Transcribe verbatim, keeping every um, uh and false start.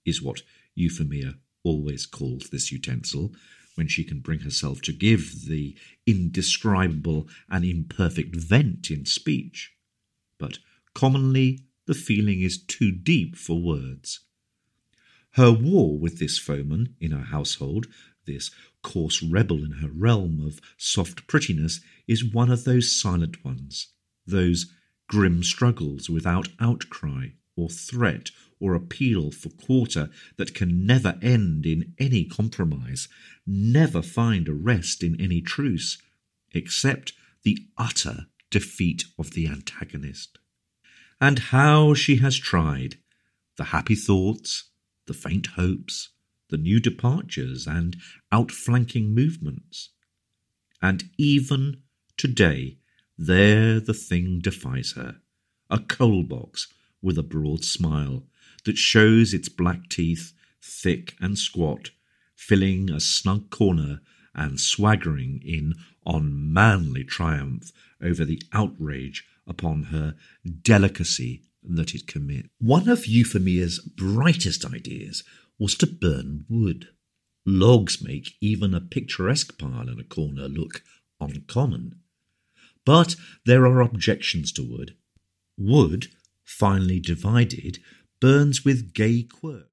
is what Euphemia always calls this utensil, when she can bring herself to give the indescribable and imperfect vent in speech. But commonly the feeling is too deep for words. Her war with this foeman in her household, this coarse rebel in her realm of soft prettiness, is one of those silent ones, those grim struggles without outcry or threat or appeal for quarter that can never end in any compromise, never find a rest in any truce, except the utter defeat of the antagonist. And how she has tried! The happy thoughts, the faint hopes, the new departures and outflanking movements. And even today, there the thing defies her, a coal box with a broad smile that shows its black teeth, thick and squat, filling a snug corner and swaggering in on manly triumph over the outrage upon her delicacy that it commits. One of Euphemia's brightest ideas was to burn wood. Logs make even a picturesque pile in a corner look uncommon. But there are objections to wood. Wood, finely divided, burns with gay quirk.